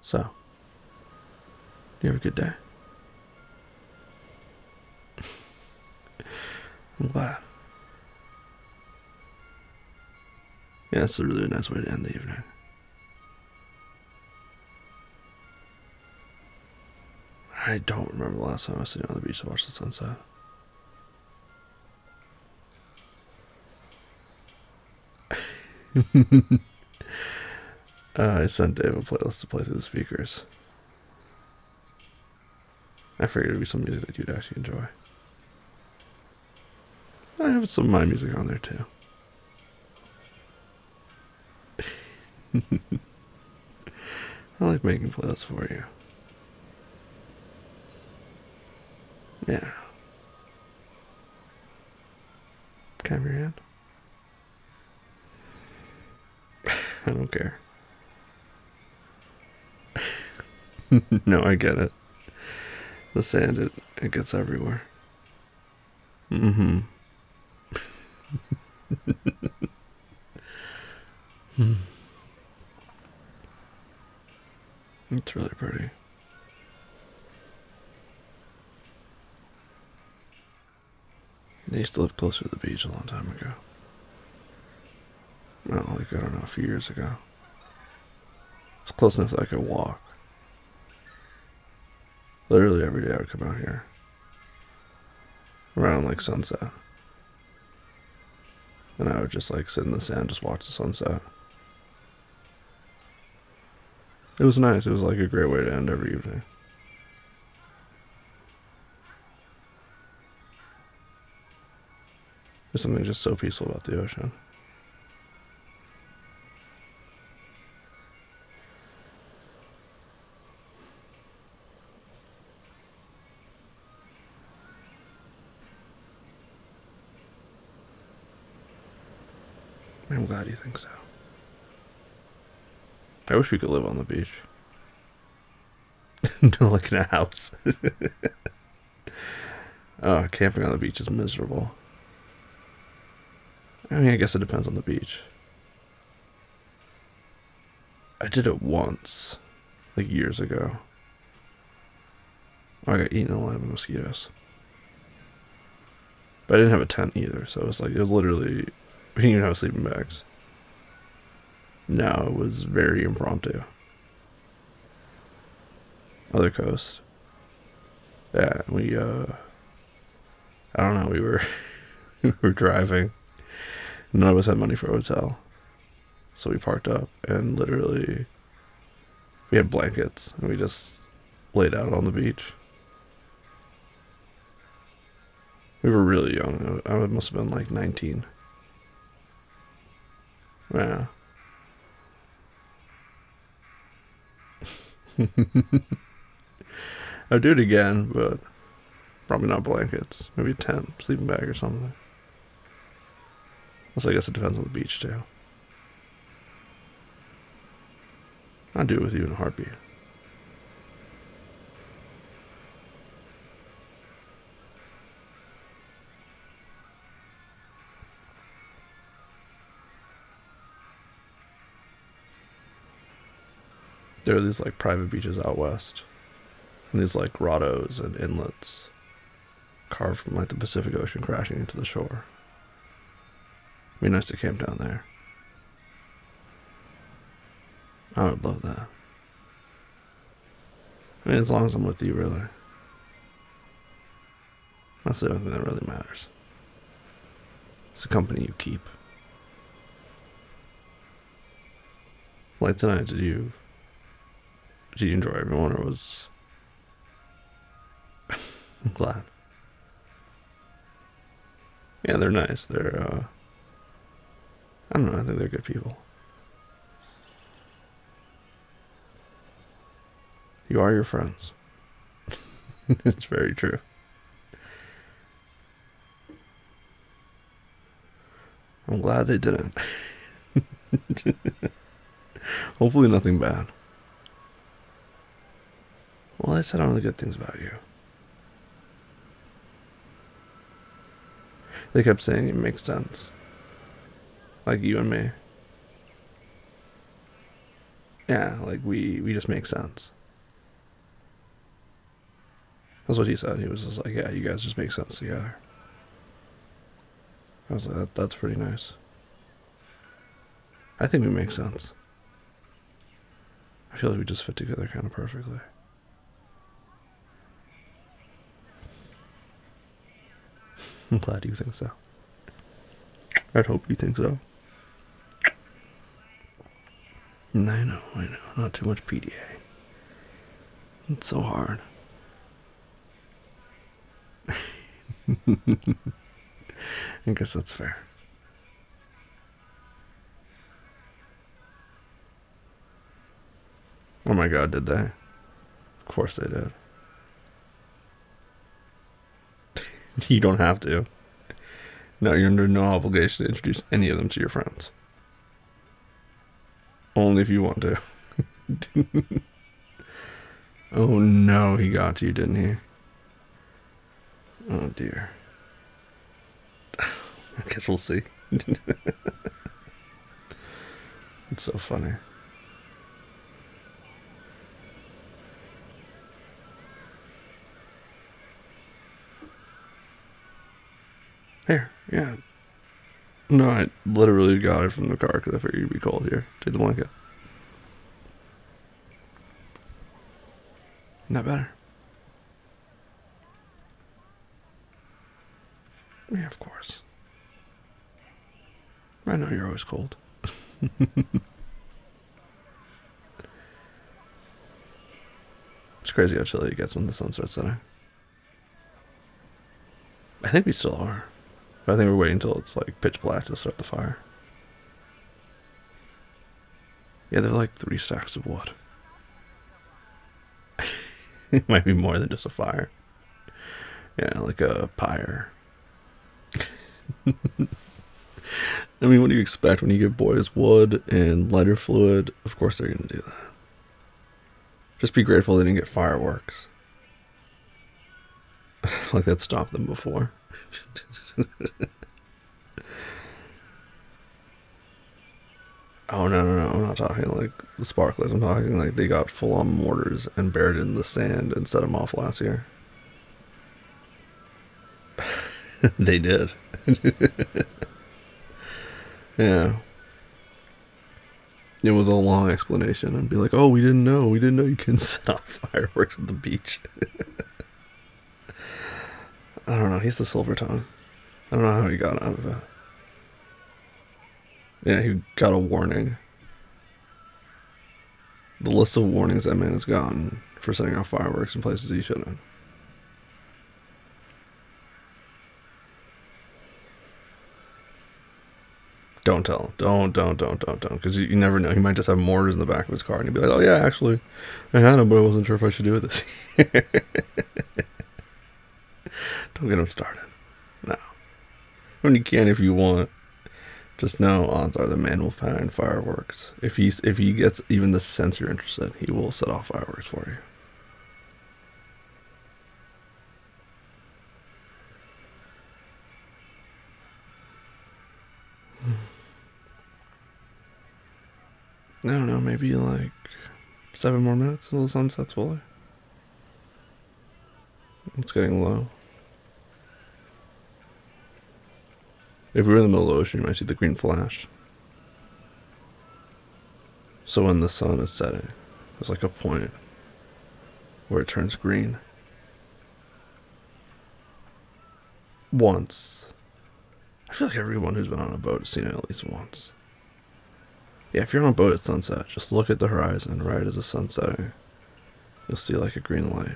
So, you have a good day. I'm glad. Yeah, it's a really nice way to end the evening. I don't remember the last time I was sitting on the beach to watch the sunset. I sent Dave a playlist to play through the speakers. I figured it'd be some music that you'd actually enjoy. I have some of my music on there too. I like making playlists for you. Yeah. Can I have your hand? I don't care. No, I get it. The sand, it gets everywhere. Mm-hmm. It's really pretty. They used to live closer to the beach a long time ago. Well, like, I don't know, a few years ago. It's close enough that I could walk. Literally every day I would come out here. Around like sunset. And I would just like sit in the sand, just watch the sunset. It was nice. It was like a great way to end every evening. There's something just so peaceful about the ocean. I'm glad you think so. I wish we could live on the beach. No, like in a house. Camping on the beach is miserable. I mean, I guess it depends on the beach. I did it once, like years ago. I got eaten alive by mosquitoes. But I didn't have a tent either, so it was literally, we didn't even have sleeping bags. No, it was very impromptu. Other coast. Yeah, I don't know, we were, we were driving. None of us had money for a hotel. So we parked up and literally, we had blankets and we just laid out on the beach. We were really young. I must have been like 19. Yeah. I'd do it again, but probably not blankets. Maybe a tent, sleeping bag or something. Also, I guess it depends on the beach too. I'd do it with you in a heartbeat. There are these like private beaches out west. And these like grottos and inlets carved from like the Pacific Ocean crashing into the shore. It'd be nice to camp down there. I would love that. I mean, as long as I'm with you, really. That's the only thing that really matters. It's the company you keep. Like tonight, did you enjoy everyone, or was I'm glad? Yeah, they're nice. I don't know. I think they're good people. You are your friends. It's very true. I'm glad they didn't. Hopefully, nothing bad. Well, I said only good things about you. They kept saying it makes sense. Like you and me. Yeah, like we just make sense. That's what he said. He was just like, yeah, you guys just make sense together. I was like, that's pretty nice. I think we make sense. I feel like we just fit together kind of perfectly. I'm glad you think so. I'd hope you think so. I know. Not too much PDA. It's so hard. I guess that's fair. Oh my god, did they? Of course they did. You don't have to. No, you're under no obligation to introduce any of them to your friends. Only if you want to. Oh no, he got you, didn't he? Oh dear. I guess we'll see. It's so funny. Here, yeah. No, I literally got it from the car because I figured you'd be cold. Here, take the blanket. Not better. Yeah, of course. I know you're always cold. It's crazy how chilly it gets when the sun starts setting. I think we still are. But I think we're waiting until it's like pitch black to start the fire. Yeah, they're like 3 stacks of wood. It might be more than just a fire. Yeah, like a pyre. I mean, what do you expect when you give boys wood and lighter fluid? Of course they're going to do that. Just be grateful they didn't get fireworks. Like that stopped them before. Oh no! I'm not talking like the sparklers. I'm talking like they got full-on mortars and buried in the sand and set them off last year. They did. Yeah. It was a long explanation and be like, "Oh, we didn't know. We didn't know you can set off fireworks at the beach." I don't know. He's the silver tongue. I don't know how he got out of it. Yeah, he got a warning. The list of warnings that man has gotten for setting off fireworks in places he shouldn't. Don't tell him. Don't. Because you never know. He might just have mortars in the back of his car and he'd be like, oh, yeah, actually, I had them, but I wasn't sure if I should do this. Don't get him started. No. I mean, you can if you want. Just know odds are the man will find fireworks. If he gets even the sense you're interested, he will set off fireworks for you. I don't know, maybe like 7 more minutes until the sun sets fully. It's getting low. If we were in the middle of the ocean, you might see the green flash. So when the sun is setting, there's like a point where it turns green. Once. I feel like everyone who's been on a boat has seen it at least once. Yeah, if you're on a boat at sunset, just look at the horizon right as the sun's setting. You'll see like a green light.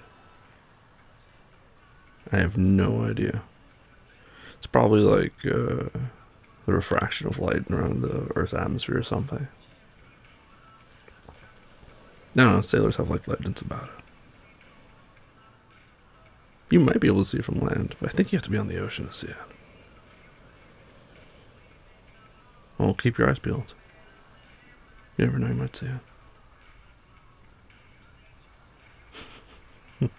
I have no idea. It's probably like the refraction of light around the Earth's atmosphere or something. No, sailors have like legends about it. You might be able to see it from land, but I think you have to be on the ocean to see it. Well, keep your eyes peeled. You never know, you might see it.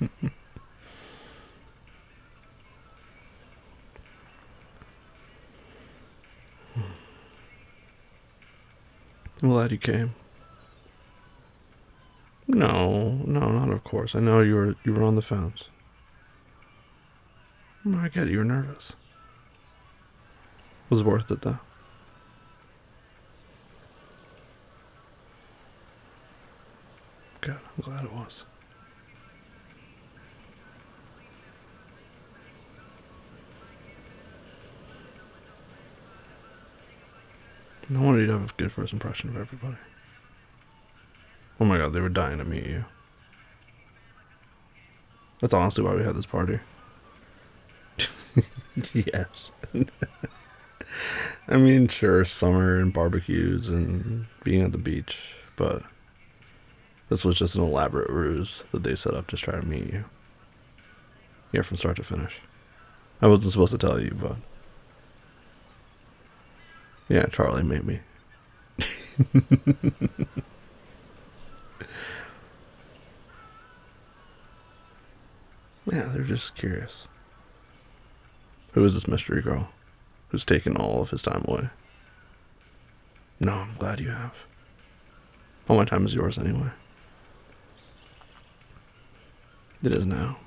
I'm glad you came. No, no, not of course. I know you were on the fence. I get it, you were nervous. Was worth it though. Good, I'm glad it was. I wanted you to have a good first impression of everybody. Oh my god, they were dying to meet you. That's honestly why we had this party. Yes. I mean, sure, summer and barbecues and being at the beach, but this was just an elaborate ruse that they set up to try to meet you. Yeah, from start to finish. I wasn't supposed to tell you, but yeah, Charlie made me. Yeah, they're just curious. Who is this mystery girl who's taken all of his time away? No, I'm glad you have. All my time is yours anyway. It is now.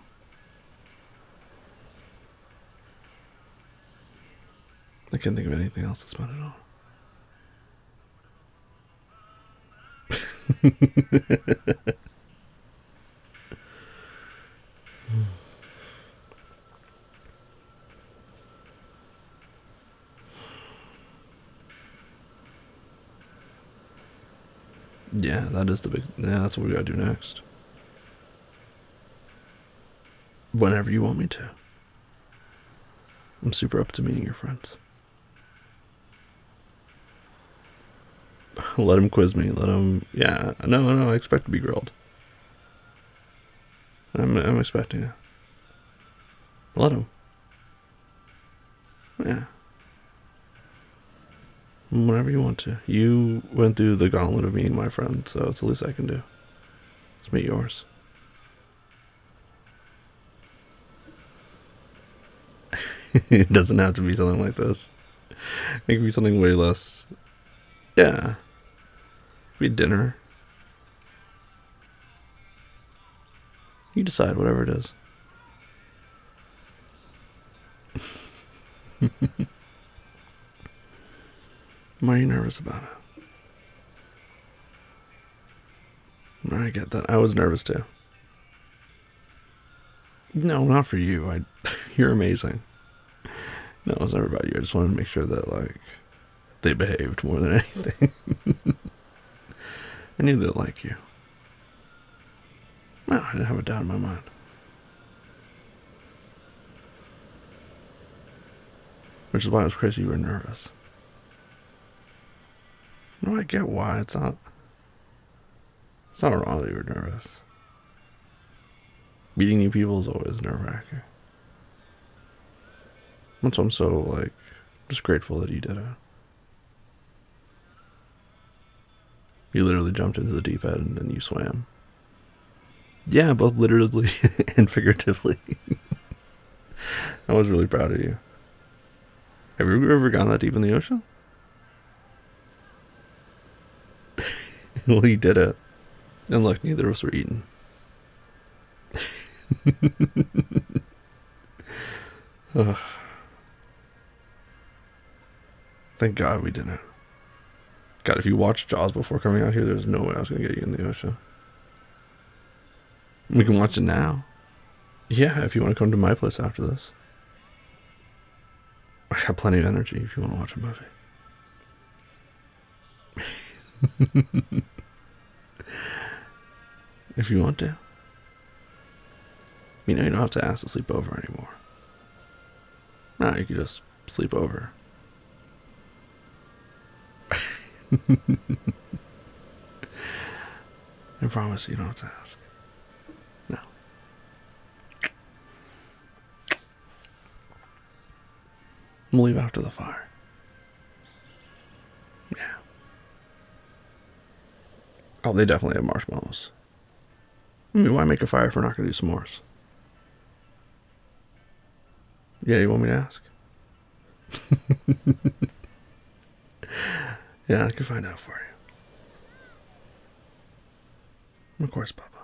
I can't think of anything else to spend it on. Yeah, that is the big. Yeah, that's what we gotta do next. Whenever you want me to. I'm super up to meeting your friends. Let him quiz me. Let him. Yeah, no. I expect to be grilled. I'm expecting it. Let him. Yeah. Whenever you want to. You went through the gauntlet of meeting my friend, so it's the least I can do. Let's meet yours. It doesn't have to be something like this. It can be something way less. Yeah. Be dinner. You decide, whatever it is. Why are you nervous about it? I get that. I was nervous too. No, not for you. You're amazing. No, it was never about you. I just wanted to make sure that, like, they behaved more than anything. I knew they'd like you. No, I didn't have a doubt in my mind. Which is why it was crazy you were nervous. No, I get why. It's not wrong that you were nervous. Meeting new people is always nerve-wracking. That's why I'm so, like, just grateful that you did it. You literally jumped into the deep end and you swam. Yeah, both literally and figuratively. I was really proud of you. Have you ever gone that deep in the ocean? Well, you did it. And look, neither of us were eaten. Thank God we didn't. God, if you watched Jaws before coming out here, there's no way I was going to get you in the ocean. We can watch it now. Yeah, if you want to come to my place after this. I have plenty of energy if you want to watch a movie. If you want to. You don't have to ask to sleep over anymore. No, you can just sleep over. I promise you don't have to ask. No. We'll leave after the fire. Yeah. Oh, they definitely have marshmallows. I mean, why make a fire if we're not going to do s'mores? Yeah, you want me to ask? Yeah, I can find out for Of course, Bubba.